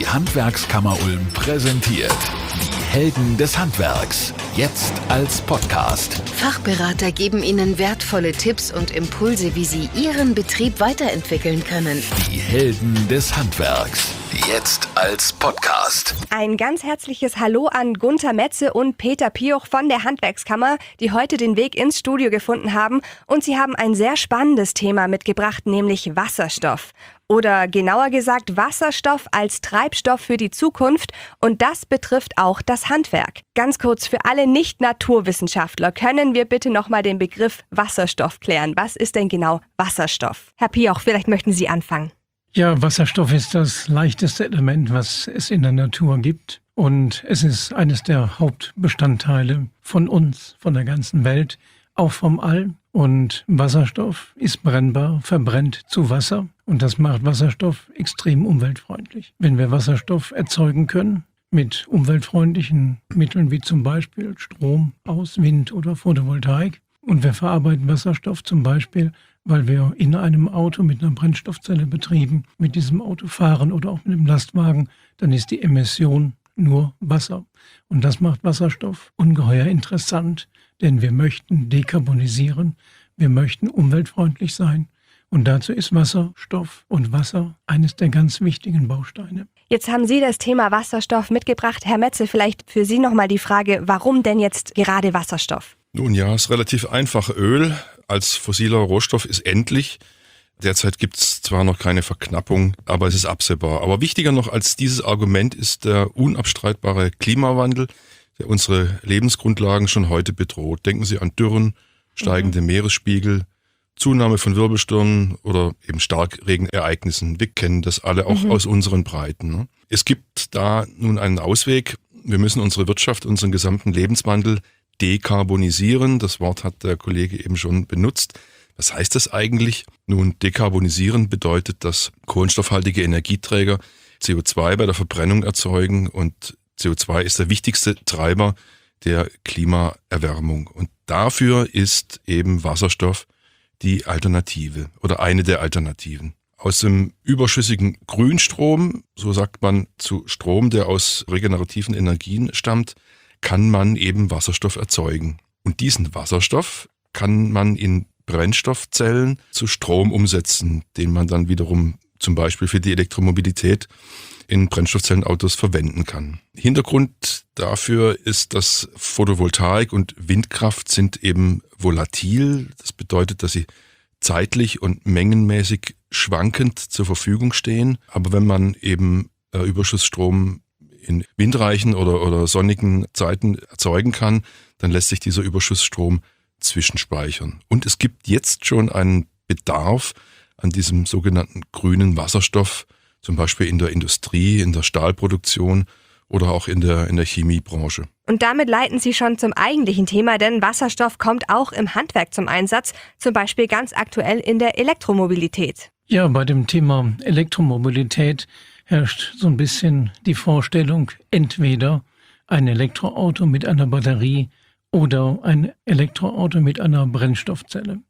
Handwerkskammer Ulm präsentiert die Helden des Handwerks. Jetzt als Podcast. Fachberater geben Ihnen wertvolle Tipps und Impulse, wie Sie Ihren Betrieb weiterentwickeln können. Die Helden des Handwerks. Jetzt als Podcast. Ein ganz herzliches Hallo an Gunther Metze und Peter Pioch von der Handwerkskammer, die heute den Weg ins Studio gefunden haben. Und sie haben ein sehr spannendes Thema mitgebracht, nämlich Wasserstoff. Oder genauer gesagt Wasserstoff als Treibstoff für die Zukunft. Und das betrifft auch das Handwerk. Ganz kurz für alle Nicht-Naturwissenschaftler, können wir bitte nochmal den Begriff Wasserstoff klären? Was ist denn genau Wasserstoff? Herr Pioch, vielleicht möchten Sie anfangen. Ja, Wasserstoff ist das leichteste Element, was es in der Natur gibt. Und es ist eines der Hauptbestandteile von uns, von der ganzen Welt, auch vom All. Und Wasserstoff ist brennbar, verbrennt zu Wasser. Und das macht Wasserstoff extrem umweltfreundlich. Wenn wir Wasserstoff erzeugen können, mit umweltfreundlichen Mitteln wie zum Beispiel Strom aus Wind oder Photovoltaik, und wir verarbeiten Wasserstoff zum Beispiel, weil wir in einem Auto mit einer Brennstoffzelle betrieben mit diesem Auto fahren oder auch mit einem Lastwagen, dann ist die Emission nur Wasser. Und das macht Wasserstoff ungeheuer interessant, denn wir möchten dekarbonisieren, wir möchten umweltfreundlich sein. Und dazu ist Wasserstoff und Wasser eines der ganz wichtigen Bausteine. Jetzt haben Sie das Thema Wasserstoff mitgebracht. Herr Metze, vielleicht für Sie nochmal die Frage, warum denn jetzt gerade Wasserstoff? Nun ja, ist relativ einfach. Öl als fossiler Rohstoff ist endlich. Derzeit gibt es zwar noch keine Verknappung, aber es ist absehbar. Aber wichtiger noch als dieses Argument ist der unabstreitbare Klimawandel, der unsere Lebensgrundlagen schon heute bedroht. Denken Sie an Dürren, steigende Meeresspiegel, Zunahme von Wirbelstürmen oder eben Starkregenereignissen. Wir kennen das alle auch aus unseren Breiten. Es gibt da nun einen Ausweg. Wir müssen unsere Wirtschaft, unseren gesamten Lebenswandel dekarbonisieren. Das Wort hat der Kollege eben schon benutzt. Was heißt das eigentlich? Nun, dekarbonisieren bedeutet, dass kohlenstoffhaltige Energieträger CO2 bei der Verbrennung erzeugen, und CO2 ist der wichtigste Treiber der Klimaerwärmung. Und dafür ist eben Wasserstoff die Alternative oder eine der Alternativen. Aus dem überschüssigen Grünstrom, so sagt man zu Strom, der aus regenerativen Energien stammt, kann man eben Wasserstoff erzeugen. Und diesen Wasserstoff kann man in Brennstoffzellen zu Strom umsetzen, den man dann wiederum zum Beispiel für die Elektromobilität in Brennstoffzellenautos verwenden kann. Hintergrund dafür ist, dass Photovoltaik und Windkraft sind eben volatil. Das bedeutet, dass sie zeitlich und mengenmäßig schwankend zur Verfügung stehen. Aber wenn man eben Überschussstrom in windreichen oder sonnigen Zeiten erzeugen kann, dann lässt sich dieser Überschussstrom zwischenspeichern. Und es gibt jetzt schon einen Bedarf an diesem sogenannten grünen Wasserstoff, zum Beispiel in der Industrie, in der Stahlproduktion oder auch in der Chemiebranche. Und damit leiten Sie schon zum eigentlichen Thema, denn Wasserstoff kommt auch im Handwerk zum Einsatz, zum Beispiel ganz aktuell in der Elektromobilität. Ja, bei dem Thema Elektromobilität herrscht so ein bisschen die Vorstellung, entweder ein Elektroauto mit einer Batterie oder ein Elektroauto mit einer Brennstoffzelle.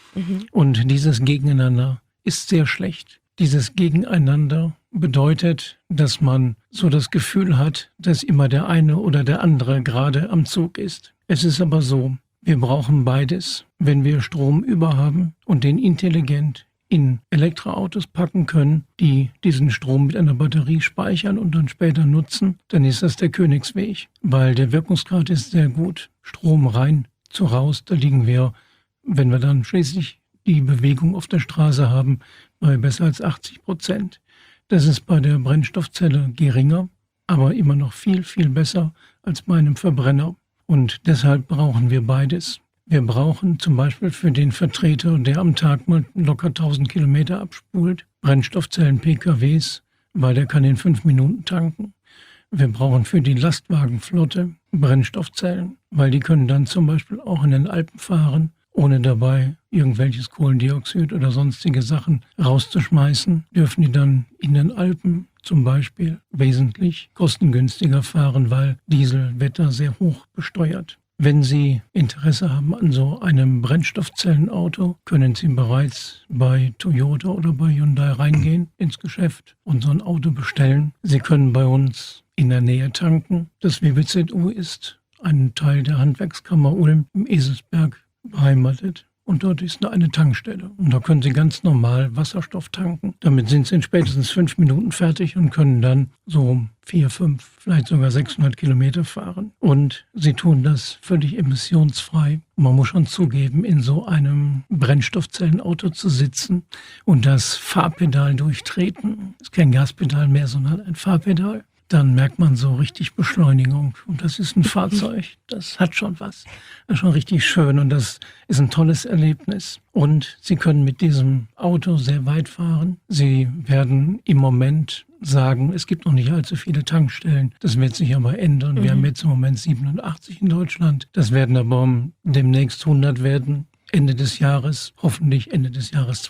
Und dieses Gegeneinander ist sehr schlecht. Dieses Gegeneinander bedeutet, dass man so das Gefühl hat, dass immer der eine oder der andere gerade am Zug ist. Es ist aber so, wir brauchen beides. Wenn wir Strom über haben und den intelligent in Elektroautos packen können, die diesen Strom mit einer Batterie speichern und dann später nutzen, dann ist das der Königsweg, weil der Wirkungsgrad ist sehr gut. Strom rein zu raus, da liegen wir, wenn wir dann schließlich die Bewegung auf der Straße haben, bei besser als 80%. Das ist bei der Brennstoffzelle geringer, aber immer noch viel, viel besser als bei einem Verbrenner. Und deshalb brauchen wir beides. Wir brauchen zum Beispiel für den Vertreter, der am Tag mal locker 1000 Kilometer abspult, Brennstoffzellen-PKWs, weil der kann in 5 Minuten tanken. Wir brauchen für die Lastwagenflotte Brennstoffzellen, weil die können dann zum Beispiel auch in den Alpen fahren, ohne dabei irgendwelches Kohlendioxid oder sonstige Sachen rauszuschmeißen, dürfen die dann in den Alpen zum Beispiel wesentlich kostengünstiger fahren, weil Dieselwetter sehr hoch besteuert. Wenn Sie Interesse haben an so einem Brennstoffzellenauto, können Sie bereits bei Toyota oder bei Hyundai reingehen ins Geschäft und so ein Auto bestellen. Sie können bei uns in der Nähe tanken. Das WBZU ist ein Teil der Handwerkskammer Ulm im Eselsberg beheimatet. Und dort ist eine Tankstelle. Und da können Sie ganz normal Wasserstoff tanken. Damit sind Sie in spätestens 5 Minuten fertig und können dann so 4, 5, vielleicht sogar 600 Kilometer fahren. Und Sie tun das völlig emissionsfrei. Man muss schon zugeben, in so einem Brennstoffzellenauto zu sitzen und das Fahrpedal durchtreten. Es ist kein Gaspedal mehr, sondern ein Fahrpedal. Dann merkt man so richtig Beschleunigung. Und das ist ein Fahrzeug, das hat schon was. Das ist schon richtig schön und das ist ein tolles Erlebnis. Und Sie können mit diesem Auto sehr weit fahren. Sie werden im Moment sagen, es gibt noch nicht allzu viele Tankstellen. Das wird sich aber ändern. Wir haben jetzt im Moment 87 in Deutschland. Das werden aber demnächst 100 werden. Ende des Jahres, hoffentlich Ende des Jahres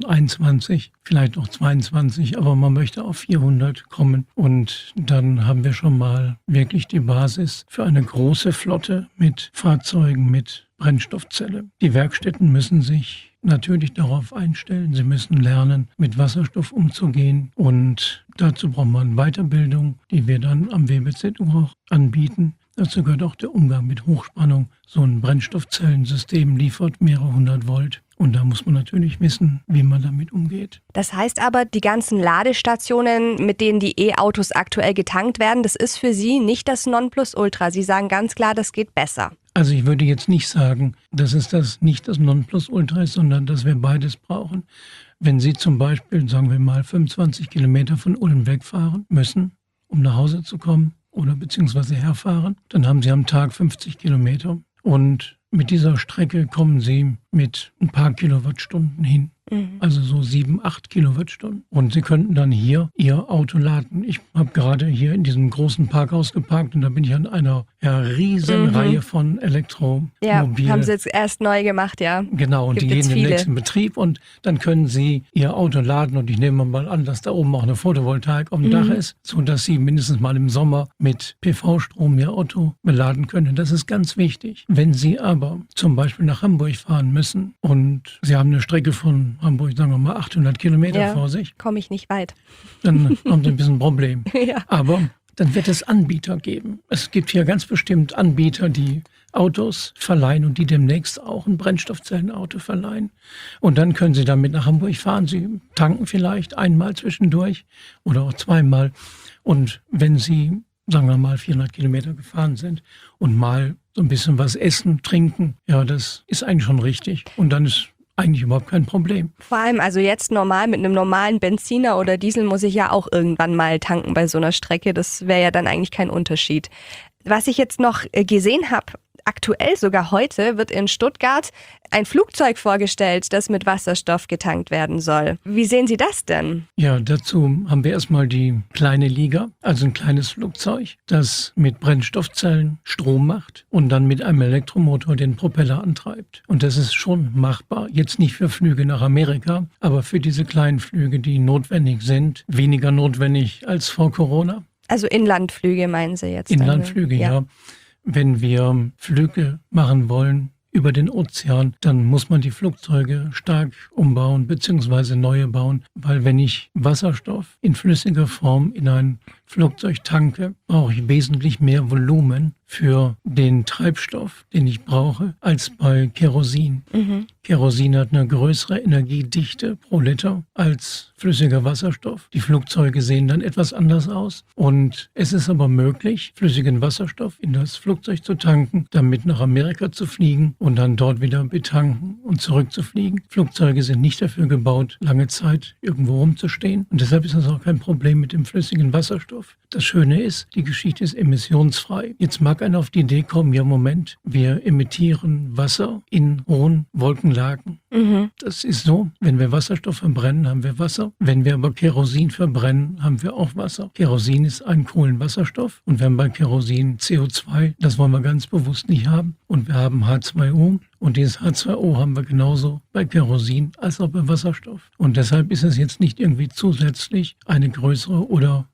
2021, vielleicht auch 22, aber man möchte auf 400 kommen und dann haben wir schon mal wirklich die Basis für eine große Flotte mit Fahrzeugen mit Brennstoffzelle. Die Werkstätten müssen sich natürlich darauf einstellen. Sie müssen lernen, mit Wasserstoff umzugehen und dazu braucht man Weiterbildung, die wir dann am WBZU auch anbieten. Dazu gehört auch der Umgang mit Hochspannung. So ein Brennstoffzellensystem liefert mehrere 100 Volt. Und da muss man natürlich wissen, wie man damit umgeht. Das heißt aber, die ganzen Ladestationen, mit denen die E-Autos aktuell getankt werden, das ist für Sie nicht das Nonplusultra. Sie sagen ganz klar, das geht besser. Also ich würde jetzt nicht sagen, dass es das nicht das Nonplusultra ist, sondern dass wir beides brauchen. Wenn Sie zum Beispiel, sagen wir mal, 25 Kilometer von Ulm wegfahren müssen, um nach Hause zu kommen, oder beziehungsweise herfahren, dann haben Sie am Tag 50 Kilometer. Und mit dieser Strecke kommen Sie mit ein paar Kilowattstunden hin. Also so 7, 8 Kilowattstunden. Und Sie könnten dann hier Ihr Auto laden. Ich habe gerade hier in diesem großen Parkhaus geparkt und da bin ich an einer riesen Reihe von Elektromobilen. Ja, haben Sie jetzt erst neu gemacht, ja. Genau, und Gibt die jetzt gehen in den viele. nächsten Betrieb und dann können Sie Ihr Auto laden und ich nehme mal an, dass da oben auch eine Photovoltaik auf dem Dach ist, sodass Sie mindestens mal im Sommer mit PV-Strom Ihr Auto beladen können. Das ist ganz wichtig. Wenn Sie aber zum Beispiel nach Hamburg fahren müssen und Sie haben eine Strecke von Hamburg, sagen wir mal 800 Kilometer vor sich, komme ich nicht weit. dann haben Sie ein bisschen ein Problem. Ja. Aber dann wird es Anbieter geben. Es gibt hier ganz bestimmt Anbieter, die Autos verleihen und die demnächst auch ein Brennstoffzellenauto verleihen. Und dann können Sie damit nach Hamburg fahren. Sie tanken vielleicht einmal zwischendurch oder auch zweimal. Und wenn Sie, sagen wir mal, 400 Kilometer gefahren sind und mal so ein bisschen was essen, trinken, ja, das ist eigentlich schon richtig. Und dann ist eigentlich überhaupt kein Problem. Vor allem also jetzt normal mit einem normalen Benziner oder Diesel muss ich ja auch irgendwann mal tanken bei so einer Strecke. Das wäre ja dann eigentlich kein Unterschied. Was ich jetzt noch gesehen habe, aktuell sogar heute wird in Stuttgart ein Flugzeug vorgestellt, das mit Wasserstoff getankt werden soll. Wie sehen Sie das denn? Ja, dazu haben wir erstmal die kleine Liga, also ein kleines Flugzeug, das mit Brennstoffzellen Strom macht und dann mit einem Elektromotor den Propeller antreibt. Und das ist schon machbar. Jetzt nicht für Flüge nach Amerika, aber für diese kleinen Flüge, die notwendig sind, weniger notwendig als vor Corona. Also Inlandflüge meinen Sie jetzt? Inlandflüge, ja. Wenn wir Flüge machen wollen über den Ozean, dann muss man die Flugzeuge stark umbauen bzw. neue bauen, weil wenn ich Wasserstoff in flüssiger Form in ein Flugzeug tanke, brauche ich wesentlich mehr Volumen für den Treibstoff, den ich brauche, als bei Kerosin. Kerosin hat eine größere Energiedichte pro Liter als flüssiger Wasserstoff. Die Flugzeuge sehen dann etwas anders aus. Und es ist aber möglich, flüssigen Wasserstoff in das Flugzeug zu tanken, damit nach Amerika zu fliegen und dann dort wieder betanken und zurückzufliegen. Flugzeuge sind nicht dafür gebaut, lange Zeit irgendwo rumzustehen. Und deshalb ist das auch kein Problem mit dem flüssigen Wasserstoff. Das Schöne ist, die Geschichte ist emissionsfrei. Jetzt mag einer auf die Idee kommen, ja Moment, wir emittieren Wasser in hohen Wolkenlagen. Das ist so, wenn wir Wasserstoff verbrennen, haben wir Wasser. Wenn wir aber Kerosin verbrennen, haben wir auch Wasser. Kerosin ist ein Kohlenwasserstoff und wir haben bei Kerosin CO2, das wollen wir ganz bewusst nicht haben. Und wir haben H2O und dieses H2O haben wir genauso bei Kerosin als auch bei Wasserstoff. Und deshalb ist es jetzt nicht irgendwie zusätzlich eine größere oder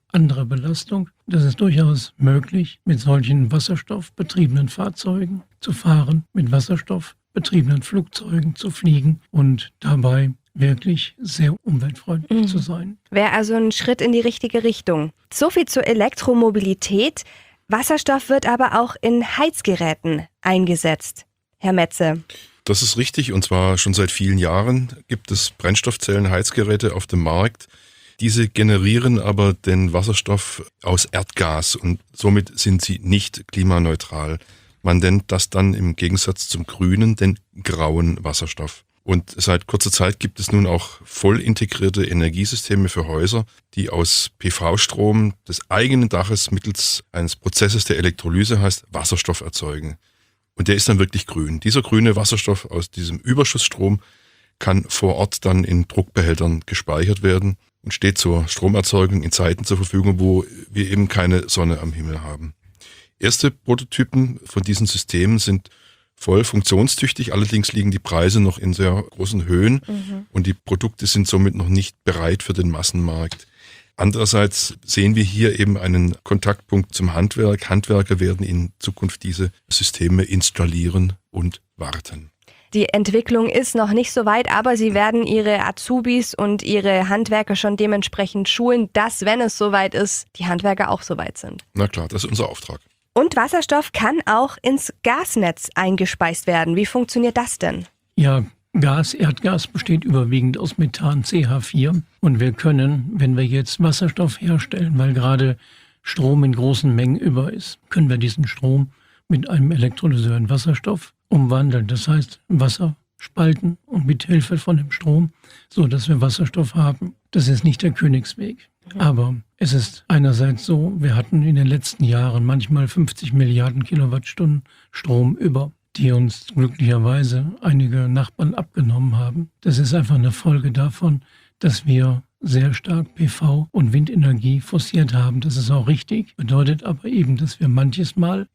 andere Belastung. Das ist durchaus möglich, mit solchen wasserstoffbetriebenen Fahrzeugen zu fahren, mit wasserstoffbetriebenen Flugzeugen zu fliegen und dabei wirklich sehr umweltfreundlich zu sein. Wäre also ein Schritt in die richtige Richtung. So viel zur Elektromobilität. Wasserstoff wird aber auch in Heizgeräten eingesetzt. Herr Metze. Das ist richtig, und zwar schon seit vielen Jahren gibt es Brennstoffzellen-Heizgeräte auf dem Markt. Diese generieren aber den Wasserstoff aus Erdgas und somit sind sie nicht klimaneutral. Man nennt das dann im Gegensatz zum grünen den grauen Wasserstoff. Und seit kurzer Zeit gibt es nun auch voll integrierte Energiesysteme für Häuser, die aus PV-Strom des eigenen Daches mittels eines Prozesses der Elektrolyse, heißt Wasserstoff, erzeugen. Und der ist dann wirklich grün. Dieser grüne Wasserstoff aus diesem Überschussstrom kann vor Ort dann in Druckbehältern gespeichert werden und steht zur Stromerzeugung in Zeiten zur Verfügung, wo wir eben keine Sonne am Himmel haben. Erste Prototypen von diesen Systemen sind voll funktionstüchtig, allerdings liegen die Preise noch in sehr großen Höhen und die Produkte sind somit noch nicht bereit für den Massenmarkt. Andererseits sehen wir hier eben einen Kontaktpunkt zum Handwerk. Handwerker werden in Zukunft diese Systeme installieren und warten. Die Entwicklung ist noch nicht so weit, aber Sie werden Ihre Azubis und Ihre Handwerker schon dementsprechend schulen, dass, wenn es soweit ist, die Handwerker auch soweit sind. Na klar, das ist unser Auftrag. Und Wasserstoff kann auch ins Gasnetz eingespeist werden. Wie funktioniert das denn? Ja, Erdgas besteht überwiegend aus Methan, CH4. Und wir können, wenn wir jetzt Wasserstoff herstellen, weil gerade Strom in großen Mengen über ist, können wir diesen Strom mit einem Elektrolyseur in Wasserstoff umwandeln. Das heißt, Wasser spalten und mit Hilfe von dem Strom, so dass wir Wasserstoff haben. Das ist nicht der Königsweg. Aber es ist einerseits so, wir hatten in den letzten Jahren manchmal 50 Milliarden Kilowattstunden Strom über, die uns glücklicherweise einige Nachbarn abgenommen haben. Das ist einfach eine Folge davon, dass wir sehr stark PV und Windenergie forciert haben. Das ist auch richtig, bedeutet aber eben, dass wir manches Mal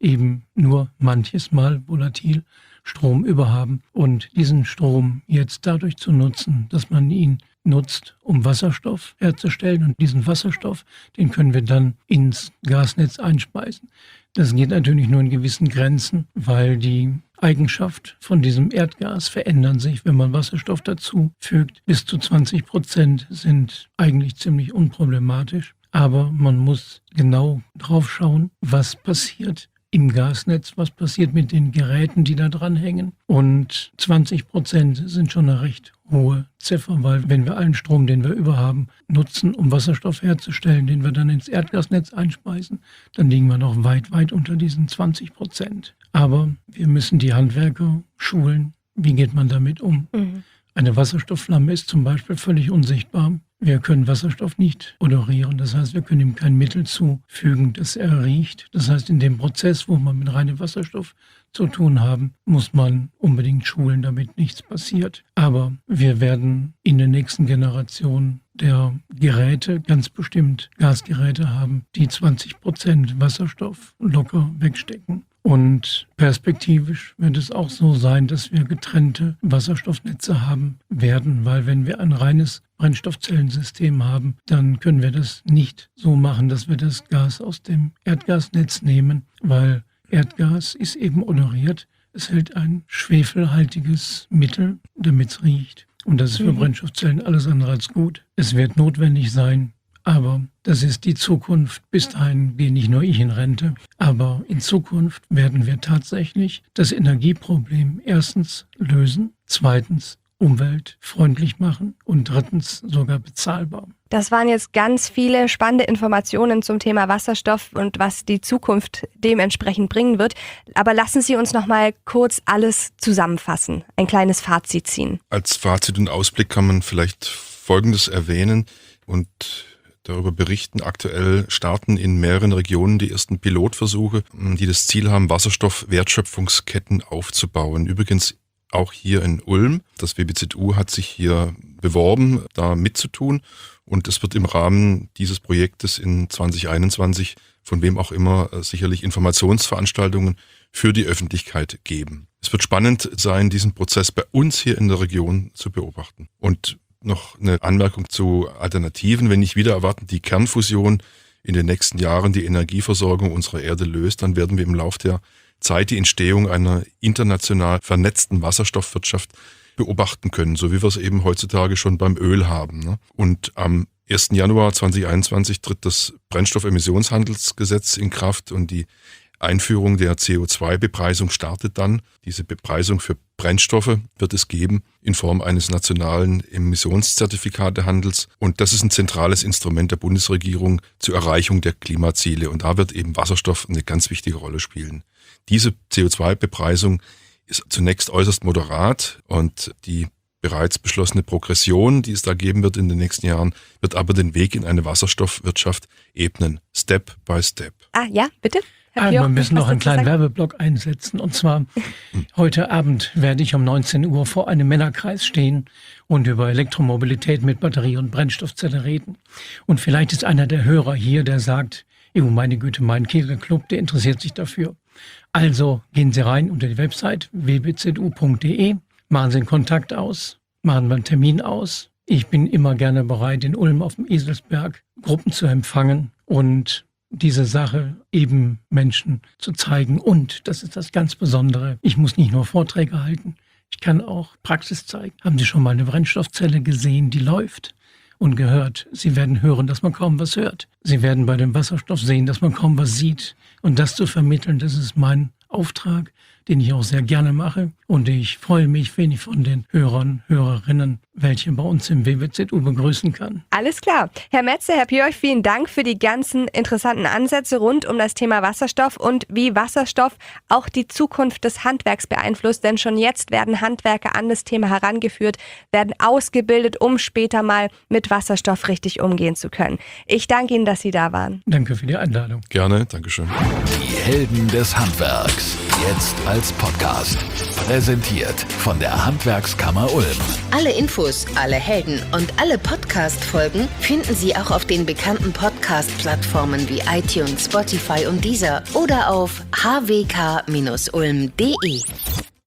volatil Strom über haben und diesen Strom jetzt dadurch zu nutzen, dass man ihn nutzt, um Wasserstoff herzustellen und diesen Wasserstoff, den können wir dann ins Gasnetz einspeisen. Das geht natürlich nur in gewissen Grenzen, weil die Eigenschaft von diesem Erdgas verändern sich, wenn man Wasserstoff dazu fügt. Bis zu 20% sind eigentlich ziemlich unproblematisch, aber man muss genau drauf schauen, was passiert im Gasnetz, was passiert mit den Geräten, die da dran hängen. Und 20% sind schon eine recht hohe Ziffer, weil wenn wir allen Strom, den wir überhaben, nutzen, um Wasserstoff herzustellen, den wir dann ins Erdgasnetz einspeisen, dann liegen wir noch weit, weit unter diesen 20%. Aber wir müssen die Handwerker schulen. Wie geht man damit um? Eine Wasserstoffflamme ist zum Beispiel völlig unsichtbar. Wir können Wasserstoff nicht odorieren, das heißt, wir können ihm kein Mittel zufügen, das er riecht. Das heißt, in dem Prozess, wo wir mit reinem Wasserstoff zu tun haben, muss man unbedingt schulen, damit nichts passiert. Aber wir werden in der nächsten Generation der Geräte ganz bestimmt Gasgeräte haben, die 20% Wasserstoff locker wegstecken. Und perspektivisch wird es auch so sein, dass wir getrennte Wasserstoffnetze haben werden, weil wenn wir ein reines Brennstoffzellensystem haben, dann können wir das nicht so machen, dass wir das Gas aus dem Erdgasnetz nehmen, weil Erdgas ist eben odoriert. Es hält ein schwefelhaltiges Mittel, damit es riecht. Und das ist für Brennstoffzellen alles andere als gut. Es wird notwendig sein, aber das ist die Zukunft. Bis dahin gehe nicht nur ich in Rente, aber in Zukunft werden wir tatsächlich das Energieproblem erstens lösen, zweitens umweltfreundlich machen und drittens sogar bezahlbar. Das waren jetzt ganz viele spannende Informationen zum Thema Wasserstoff und was die Zukunft dementsprechend bringen wird. Aber lassen Sie uns noch mal kurz alles zusammenfassen, ein kleines Fazit ziehen. Als Fazit und Ausblick kann man vielleicht Folgendes erwähnen und darüber berichten. Aktuell starten in mehreren Regionen die ersten Pilotversuche, die das Ziel haben, Wasserstoff-Wertschöpfungsketten aufzubauen. Übrigens auch hier in Ulm. Das WBZU hat sich hier beworben, da mitzutun. Und es wird im Rahmen dieses Projektes in 2021 von wem auch immer sicherlich Informationsveranstaltungen für die Öffentlichkeit geben. Es wird spannend sein, diesen Prozess bei uns hier in der Region zu beobachten. Und noch eine Anmerkung zu Alternativen, wenn nicht wieder erwarten, die Kernfusion in den nächsten Jahren die Energieversorgung unserer Erde löst, dann werden wir im Laufe der Zeit die Entstehung einer international vernetzten Wasserstoffwirtschaft beobachten können, so wie wir es eben heutzutage schon beim Öl haben. Und am 1. Januar 2021 tritt das Brennstoffemissionshandelsgesetz in Kraft und die Einführung der CO2-Bepreisung startet dann. Diese Bepreisung für Brennstoffe wird es geben in Form eines nationalen Emissionszertifikatehandels. Und das ist ein zentrales Instrument der Bundesregierung zur Erreichung der Klimaziele. Und da wird eben Wasserstoff eine ganz wichtige Rolle spielen. Diese CO2-Bepreisung ist zunächst äußerst moderat und die bereits beschlossene Progression, die es da geben wird in den nächsten Jahren, wird aber den Weg in eine Wasserstoffwirtschaft ebnen, Step by Step. Ja, bitte? Wir müssen noch einen kleinen Werbeblock einsetzen. Und zwar, heute Abend werde ich um 19 Uhr vor einem Männerkreis stehen und über Elektromobilität mit Batterie- und Brennstoffzelle reden. Und vielleicht ist einer der Hörer hier, der sagt, meine Güte, mein Kegelclub, der interessiert sich dafür. Also gehen Sie rein unter die Website wbzu.de, machen Sie einen Kontakt aus, machen wir einen Termin aus. Ich bin immer gerne bereit, in Ulm auf dem Eselsberg Gruppen zu empfangen und diese Sache eben Menschen zu zeigen. Und, das ist das ganz Besondere, ich muss nicht nur Vorträge halten, ich kann auch Praxis zeigen. Haben Sie schon mal eine Brennstoffzelle gesehen, die läuft? Und gehört. Sie werden hören, dass man kaum was hört. Sie werden bei dem Wasserstoff sehen, dass man kaum was sieht. Und das zu vermitteln, das ist mein Auftrag, den ich auch sehr gerne mache. Und ich freue mich, wenn ich von den Hörern, Hörerinnen, welche bei uns im WBZU begrüßen kann. Alles klar. Herr Metze, Herr Pioch, vielen Dank für die ganzen interessanten Ansätze rund um das Thema Wasserstoff und wie Wasserstoff auch die Zukunft des Handwerks beeinflusst. Denn schon jetzt werden Handwerker an das Thema herangeführt, werden ausgebildet, um später mal mit Wasserstoff richtig umgehen zu können. Ich danke Ihnen, dass Sie da waren. Danke für die Einladung. Gerne, Dankeschön. Die Helden des Handwerks, jetzt als Podcast. Präsentiert von der Handwerkskammer Ulm. Alle Infos, alle Helden und alle Podcast-Folgen finden Sie auch auf den bekannten Podcast-Plattformen wie iTunes, Spotify und Deezer oder auf hwk-ulm.de.